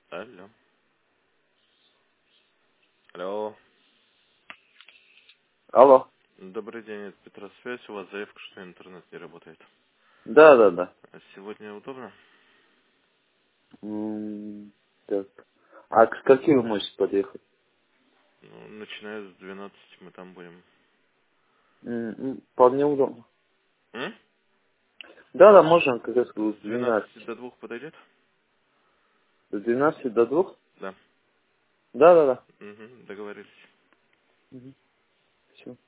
Алло. Алло. Алло. Добрый день, это Петросвязь. У вас заявка, что интернет не работает. Да. А сегодня удобно? Так. А к какие вы можете подъехать? Ну, начиная с 12 мы там будем. Вполне удобно. М? Да, можно как раз С в 12 12. до 2 подойдет? С 12 до 2? Да. Да. Угу, договорились. Все.